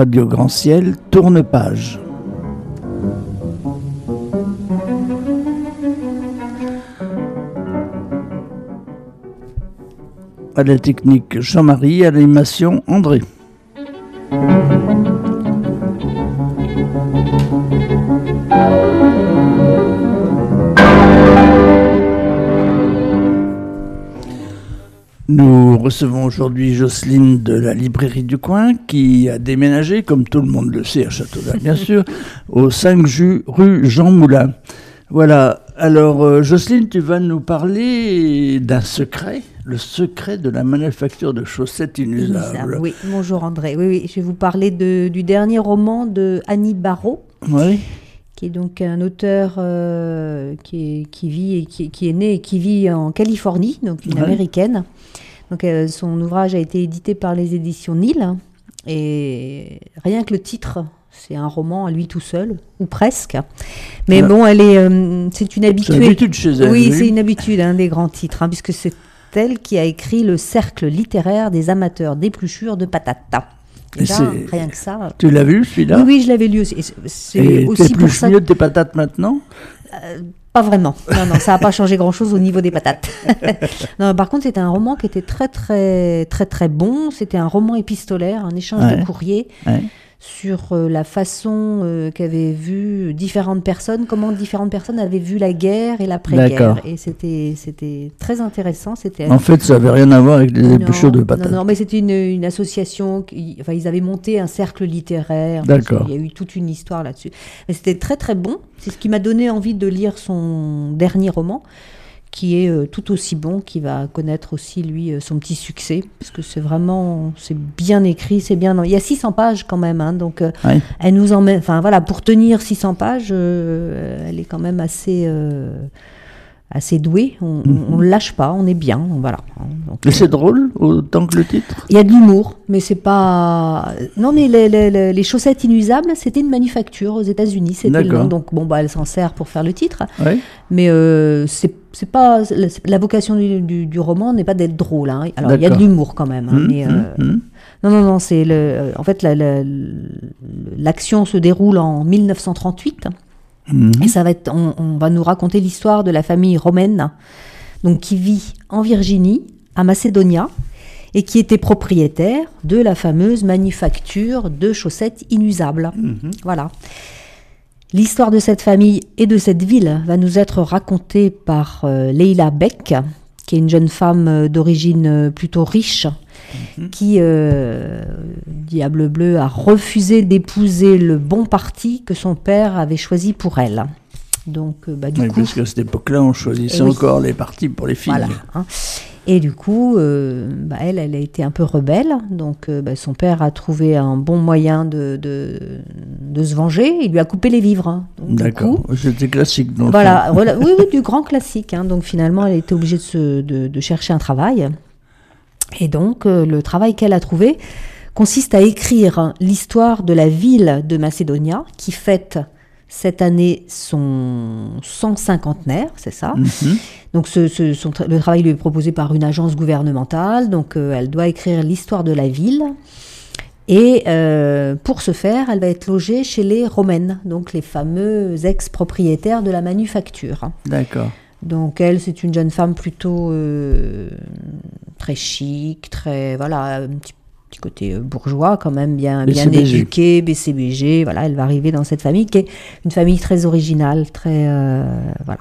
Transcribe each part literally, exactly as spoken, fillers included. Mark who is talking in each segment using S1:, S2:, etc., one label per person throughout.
S1: Radio Grand Ciel, tourne page. À la technique Jean-Marie, à l'animation André. Nous recevons aujourd'hui Jocelyne de la librairie du coin qui a déménagé, comme tout le monde le sait à Châteaudun bien sûr, au cinq rue Jean Moulin. Voilà, alors euh, Jocelyne, tu vas nous parler d'un secret, le secret de la manufacture de chaussettes inusables.
S2: Oui, bonjour André, oui, oui, je vais vous parler de, du dernier roman de Annie Barraud.
S1: Oui.
S2: Qui est donc un auteur euh, qui, est, qui vit et qui, qui est né et qui vit en Californie, donc une ouais. américaine. Donc euh, son ouvrage a été édité par les éditions Nil, et rien que le titre, c'est un roman à lui tout seul, ou presque. Mais ouais. bon, elle est, euh, c'est une habituée.
S1: C'est une habitude chez elle.
S2: Oui,
S1: oui.
S2: c'est une habitude, hein, des grands titres, hein, puisque c'est elle qui a écrit le cercle littéraire des amateurs d'épluchures de patates. Déjà, rien que ça.
S1: Tu l'as vu celui-là ?
S2: Oui, oui, je l'avais lu aussi. Et, c'est
S1: et
S2: aussi
S1: t'es plus mieux de tes patates maintenant ?
S2: euh, Pas vraiment. Non, non, ça n'a pas changé grand-chose au niveau des patates. Non, par contre, c'était un roman qui était très, très, très, très bon. C'était un roman épistolaire, un échange ouais. de courrier ouais. sur euh, la façon euh, qu'avaient vu différentes personnes, comment différentes personnes avaient vu la guerre et l'après-guerre. D'accord. Et c'était, c'était très intéressant. C'était
S1: en fait, ça n'avait rien à voir avec les épluchures de patates.
S2: Non, non, mais c'était une, une association. Qui, enfin, ils avaient monté un cercle littéraire.
S1: D'accord.
S2: Il y a eu toute une histoire là-dessus. Mais c'était très, très bon. C'est ce qui m'a donné envie de lire son dernier roman, qui est euh, tout aussi bon, qui va connaître aussi, lui, euh, son petit succès, parce que c'est vraiment, c'est bien écrit, c'est bien... Il y a six cents pages quand même, hein, donc euh, oui. elle nous emmène... Enfin, voilà, pour tenir six cents pages, euh, elle est quand même assez... Euh, assez douée, on ne mm-hmm. lâche pas, on est bien, voilà.
S1: Donc, mais c'est euh, drôle, autant que le titre ?
S2: Il y a de l'humour, mais c'est pas... Non, mais les, les, les chaussettes inusables, c'était une manufacture aux États-Unis, c'était le nom, donc bon, bah, elle s'en sert pour faire le titre, oui. mais euh, c'est, c'est pas... La vocation du, du, du roman n'est pas d'être drôle, hein. Alors D'accord. il y a de l'humour quand même, hein, mmh, mais... Euh, mmh. Non, non, non, c'est le... En fait, la, la, l'action se déroule en mille neuf cent trente-huit, Mmh. et ça va être, on, on va nous raconter l'histoire de la famille romaine, donc qui vit en Virginie, à Macedonia, et qui était propriétaire de la fameuse manufacture de chaussettes inusables. Mmh. Voilà. L'histoire de cette famille et de cette ville va nous être racontée par euh, Leila Beck, qui est une jeune femme d'origine plutôt riche, mmh. qui, euh, diable bleu, a refusé d'épouser le bon parti que son père avait choisi pour elle. Donc, bah, du
S1: oui,
S2: coup,
S1: parce qu'à cette époque-là, on choisissait encore oui. les partis pour les filles.
S2: Voilà, hein. Et du coup, euh, bah, elle, elle a été un peu rebelle. Donc, euh, bah, son père a trouvé un bon moyen de, de, de se venger. Il lui a coupé les vivres. Hein. Donc,
S1: d'accord, coup, c'était classique. Donc
S2: voilà, voilà, oui, oui, du grand classique. Hein. Donc, finalement, elle était obligée de, se, de, de chercher un travail. Et donc, euh, le travail qu'elle a trouvé consiste à écrire l'histoire de la ville de Macedonia, qui fête cette année son cent cinquantenaire, c'est ça. Mm-hmm. Donc ce, ce, son, le travail lui est proposé par une agence gouvernementale, donc euh, elle doit écrire l'histoire de la ville. Et euh, pour ce faire, elle va être logée chez les Romaines, donc les fameux ex-propriétaires de la manufacture.
S1: D'accord.
S2: Donc elle, c'est une jeune femme plutôt euh, très chic, très, voilà, un petit petit côté bourgeois quand même, bien, bien éduqué, B C B G, voilà, elle va arriver dans cette famille qui est une famille très originale, très, euh, voilà.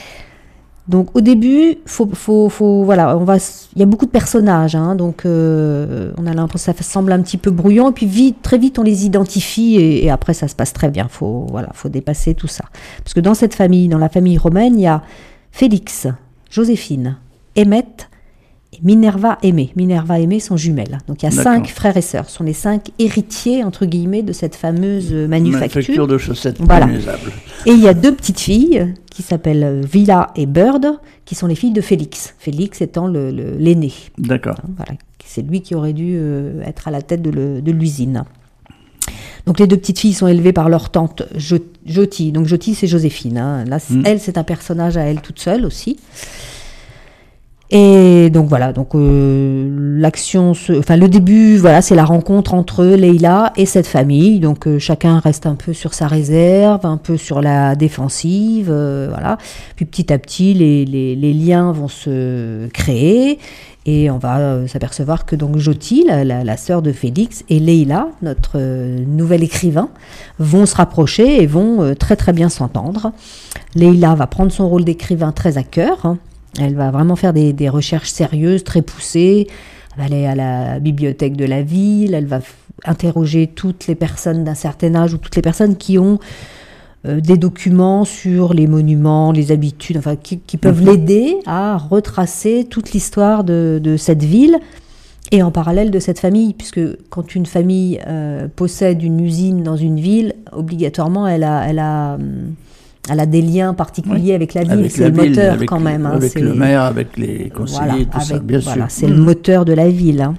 S2: Donc au début, faut, faut, faut, voilà, on va, il y a beaucoup de personnages, hein, donc euh, on a l'impression que ça semble un petit peu brouillon, et puis vite, très vite on les identifie, et, et après ça se passe très bien. Faut, voilà, faut dépasser tout ça, parce que dans cette famille, dans la famille romaine, il y a Félix, Joséphine, Emmett, Minerva Aimée. Minerva Aimée sont jumelles. Donc il y a D'accord. cinq frères et sœurs. Ce sont les cinq héritiers, entre guillemets, de cette fameuse manufacture.
S1: Manufacture de chaussettes
S2: voilà.
S1: inusables.
S2: Et il y a deux petites filles qui s'appellent Villa et Bird, qui sont les filles de Félix. Félix étant le, le, l'aîné.
S1: D'accord.
S2: Voilà. C'est lui qui aurait dû euh, être à la tête de, le, de l'usine. Donc les deux petites filles sont élevées par leur tante Joti. Donc Joti, c'est Joséphine. Hein. Là, mm. elle, c'est un personnage à elle toute seule aussi. Et donc voilà, donc euh, l'action, se, enfin le début, voilà, c'est la rencontre entre Leïla et cette famille. Donc euh, chacun reste un peu sur sa réserve, un peu sur la défensive, euh, voilà. Puis petit à petit, les, les, les liens vont se créer et on va euh, s'apercevoir que donc Jyoti, la, la, la sœur de Félix, et Leïla, notre euh, nouvel écrivain, vont se rapprocher et vont euh, très très bien s'entendre. Leïla va prendre son rôle d'écrivain très à cœur. Hein. Elle va vraiment faire des, des recherches sérieuses, très poussées. Elle va aller à la bibliothèque de la ville, elle va f- interroger toutes les personnes d'un certain âge ou toutes les personnes qui ont euh, des documents sur les monuments, les habitudes, enfin qui, qui peuvent l'aider à retracer toute l'histoire de, de cette ville et en parallèle de cette famille, puisque quand une famille euh, possède une usine dans une ville, obligatoirement elle a... Elle a hum, Elle a des liens particuliers oui. avec la ville, avec c'est la le ville, moteur
S1: avec
S2: quand
S1: le,
S2: même. Hein,
S1: avec
S2: c'est...
S1: le maire, avec les conseillers, voilà, tout
S2: avec,
S1: ça, bien
S2: voilà,
S1: sûr.
S2: C'est mmh. le moteur de la ville. Hein.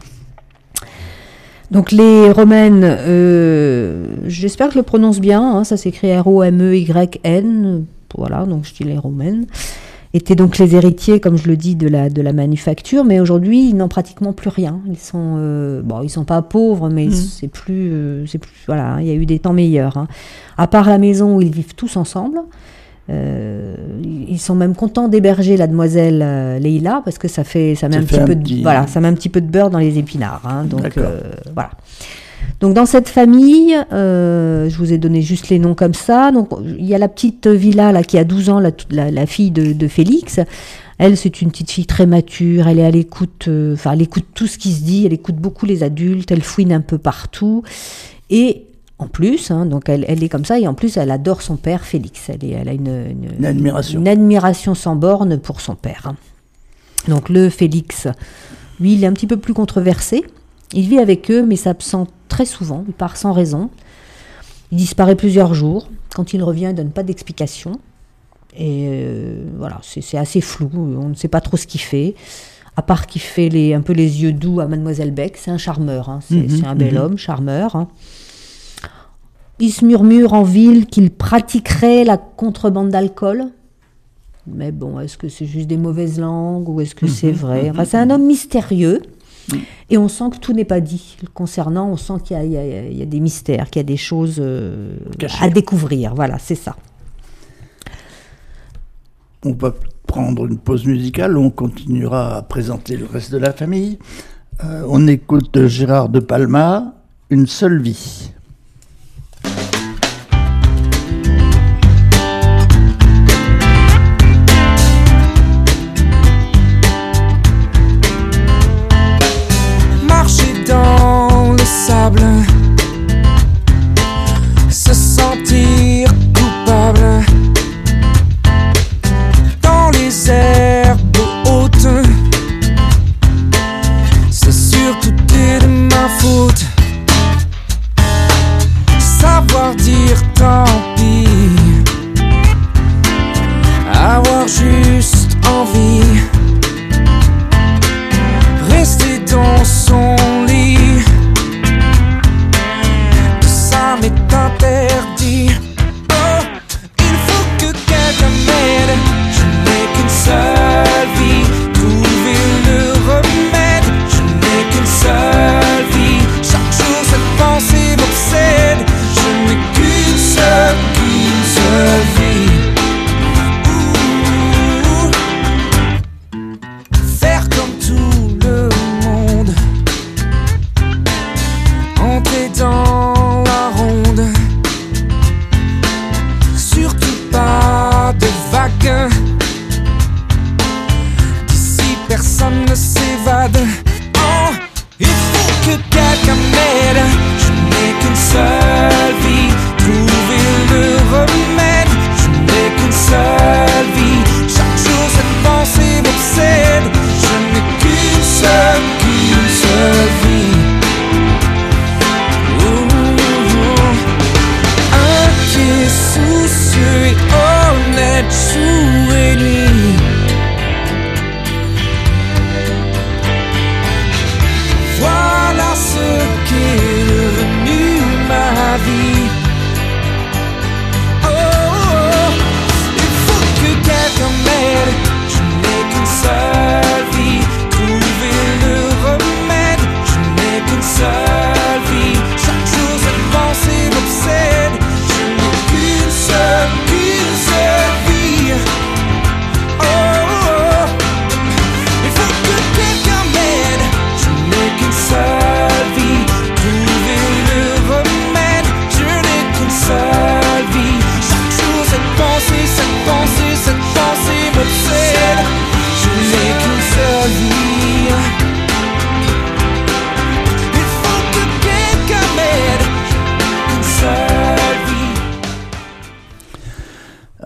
S2: Donc les Romaines, euh, j'espère que je le prononce bien, hein, ça s'écrit R O M E Y N, voilà, donc je dis les Romaines, étaient donc les héritiers, comme je le dis, de la, de la manufacture, mais aujourd'hui, ils n'ont pratiquement plus rien. Ils sont, euh, bon, ils sont pas pauvres, mais mmh. c'est plus, euh, c'est plus, voilà, il y a eu des temps meilleurs. Hein. À part la maison où ils vivent tous ensemble, euh, ils sont même contents d'héberger la demoiselle euh, Leïla parce que ça fait, ça met ça un petit un peu, petit... de, voilà, ça met un petit peu de beurre dans les épinards. Hein, donc euh, voilà. Donc dans cette famille, euh, je vous ai donné juste les noms comme ça. Donc il y a la petite Villa là qui a douze ans, la, la, la fille de, de Félix. Elle, c'est une petite fille très mature. Elle est à l'écoute, enfin euh, elle écoute tout ce qui se dit. Elle écoute beaucoup les adultes. Elle fouine un peu partout. Et en plus, hein, donc elle, elle est comme ça. Et en plus, elle adore son père Félix. Elle, est, elle a une, une,
S1: une admiration,
S2: une admiration sans borne pour son père. Donc le Félix, lui, il est un petit peu plus controversé. Il vit avec eux, mais s'absente très souvent. Il part sans raison. Il disparaît plusieurs jours. Quand il revient, il ne donne pas d'explication. Et euh, voilà, c'est, c'est assez flou. On ne sait pas trop ce qu'il fait. À part qu'il fait les, un peu les yeux doux à Mademoiselle Beck. C'est un charmeur. Hein. C'est, mmh, c'est un bel mmh. homme, charmeur. Hein. Il se murmure en ville qu'il pratiquerait la contrebande d'alcool. Mais bon, est-ce que c'est juste des mauvaises langues ou est-ce que mmh, c'est vrai? Enfin, c'est un homme mystérieux. Et on sent que tout n'est pas dit le concernant, on sent qu'il y a, il y a, il y a des mystères, qu'il y a des choses euh, à découvrir, voilà, c'est ça.
S1: On va prendre une pause musicale, on continuera à présenter le reste de la famille. Euh, on écoute Gérard de Palma, Une seule vie.
S3: Se sentir coupable dans les herbes hautes, c'est sûr tout est de ma faute.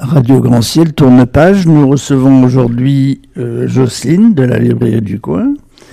S1: Radio Grand Ciel tourne page. Nous recevons aujourd'hui euh, Jocelyne de la librairie du coin.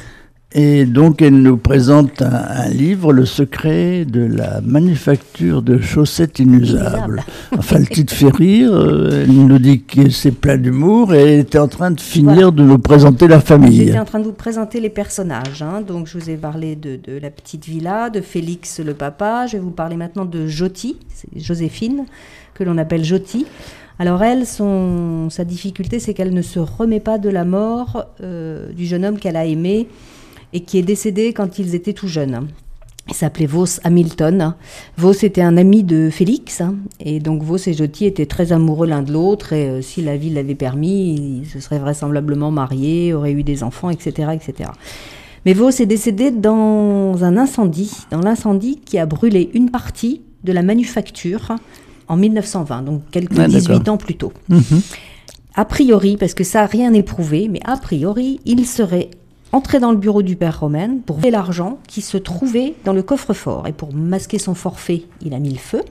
S1: Et donc elle nous présente un, un livre, Le secret de la manufacture de chaussettes inusables. Enfin, le titre fait rire. Elle nous dit que c'est plein d'humour et elle était en train de finir voilà. de nous présenter la famille.
S2: J'étais en train de vous présenter les personnages. Hein. Donc je vous ai parlé de, de la petite villa, de Félix le papa. Je vais vous parler maintenant de Joti, c'est Joséphine, que l'on appelle Joti. Alors elle, son, sa difficulté, c'est qu'elle ne se remet pas de la mort euh, du jeune homme qu'elle a aimé et qui est décédé quand ils étaient tout jeunes. Il s'appelait Vos Hamilton. Vos était un ami de Félix, hein, et donc Vos et Joti étaient très amoureux l'un de l'autre, et euh, si la vie l'avait permis, ils se seraient vraisemblablement mariés, auraient eu des enfants, et cetera, et cetera. Mais Vos est décédé dans un incendie, dans l'incendie qui a brûlé une partie de la manufacture en mille neuf cent vingt, donc quelques ah, dix-huit ans plus tôt. Mm-hmm. A priori, parce que ça, rien n'est prouvé, mais a priori, il serait entré dans le bureau du père Romaine pour voler l'argent qui se trouvait dans le coffre-fort. Et pour masquer son forfait, il a mis le feu.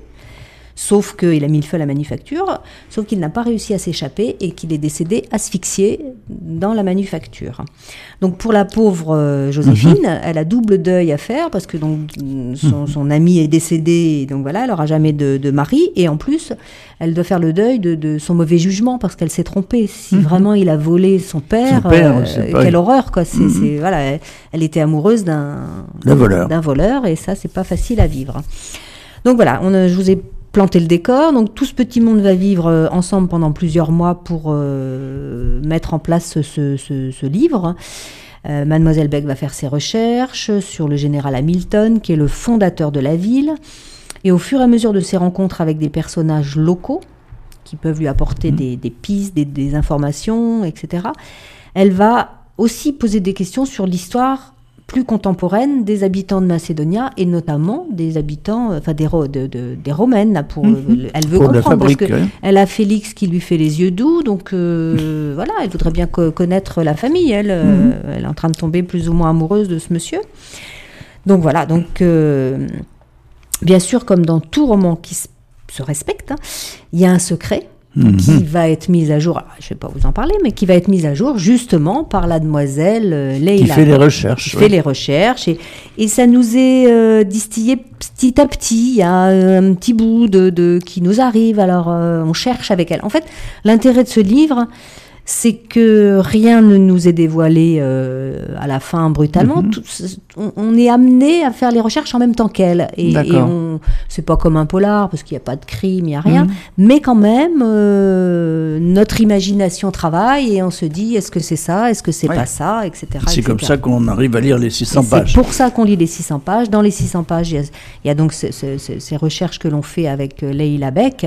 S2: Sauf qu'il a mis le feu à la manufacture, sauf qu'il n'a pas réussi à s'échapper et qu'il est décédé asphyxié dans la manufacture. Donc pour la pauvre euh, Joséphine, mmh. elle a double deuil à faire parce que donc, son, son ami est décédé, et donc voilà, elle n'aura jamais de, de mari. Et en plus, elle doit faire le deuil de, de son mauvais jugement parce qu'elle s'est trompée. Si mmh. vraiment il a volé son père, son père euh, quelle horreur, quoi. C'est, mmh. c'est, voilà, elle, elle était amoureuse d'un, d'un, voleur. d'un voleur et ça, c'est pas facile à vivre. Donc voilà, on a, je vous ai planter le décor. Donc tout ce petit monde va vivre euh, ensemble pendant plusieurs mois pour euh, mettre en place ce, ce, ce, ce livre. Euh, Mademoiselle Beck va faire ses recherches sur le général Hamilton, qui est le fondateur de la ville. Et au fur et à mesure de ses rencontres avec des personnages locaux, qui peuvent lui apporter mmh. des, des pistes, des, des informations, et cetera, elle va aussi poser des questions sur l'histoire plus contemporaine des habitants de Macédonia et notamment des habitants, enfin des, de, de, des Romaines. Là, pour, mmh. Elle veut pour comprendre fabrique, parce qu'elle ouais. a Félix qui lui fait les yeux doux, donc euh, mmh. voilà, elle voudrait bien co- connaître la famille. Elle, mmh. euh, elle est en train de tomber plus ou moins amoureuse de ce monsieur. Donc voilà, donc euh, bien sûr, comme dans tout roman qui se, se respecte, hein, il y a un secret. Mmh. qui va être mise à jour, je ne vais pas vous en parler, mais qui va être mise à jour justement par la demoiselle euh, Leïla.
S1: Qui fait les recherches.
S2: Qui
S1: oui.
S2: fait les recherches. Et, et ça nous est euh, distillé petit à petit. Il y a un petit bout de, de, qui nous arrive, alors euh, on cherche avec elle. En fait, l'intérêt de ce livre, c'est que rien ne nous est dévoilé euh, à la fin brutalement. Mm-hmm. Tout, on, on est amené à faire les recherches en même temps qu'elle. Et, et on, c'est pas comme un polar, parce qu'il n'y a pas de crime, il n'y a rien. Mm-hmm. Mais quand même, euh, notre imagination travaille et on se dit, est-ce que c'est ça, est-ce que c'est ouais. pas ça, et cetera.
S1: C'est
S2: et cetera.
S1: comme ça qu'on arrive à lire les six cents et pages.
S2: C'est pour ça qu'on lit les six cents pages. Dans les six cents pages, il y a, il y a donc ce, ce, ce, ces recherches que l'on fait avec Leïla Beck.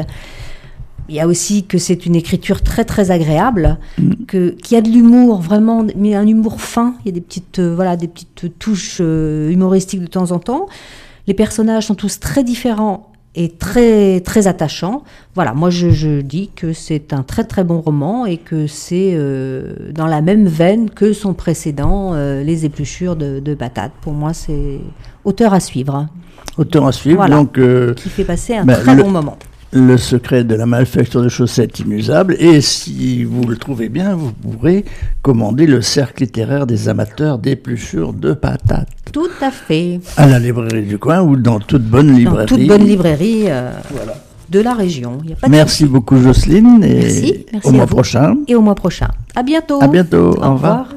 S2: Il y a aussi que c'est une écriture très très agréable, mmh. que qu'il y a de l'humour vraiment, mais un humour fin. Il y a des petites euh, voilà des petites touches euh, humoristiques de temps en temps. Les personnages sont tous très différents et très très attachants. Voilà, moi je, je dis que c'est un très très bon roman et que c'est euh, dans la même veine que son précédent, euh, Les Épluchures de, de Patates. Pour moi, c'est auteur à suivre.
S1: Auteur à suivre,
S2: voilà,
S1: donc euh,
S2: qui fait passer un
S1: bah,
S2: très
S1: le...
S2: bon moment.
S1: Le secret de la manufacture de chaussettes inusables. Et si vous le trouvez bien, vous pourrez commander le cercle littéraire des amateurs d'épluchures de patates.
S2: Tout à fait.
S1: À la librairie du coin ou dans toute bonne librairie.
S2: Dans toute bonne librairie euh, voilà. de la région. Y a pas de
S1: merci beaucoup Jocelyne. Et
S2: merci, merci
S1: au mois
S2: vous.
S1: prochain.
S2: Et au mois prochain. À bientôt.
S1: À bientôt.
S2: Au, au revoir. revoir.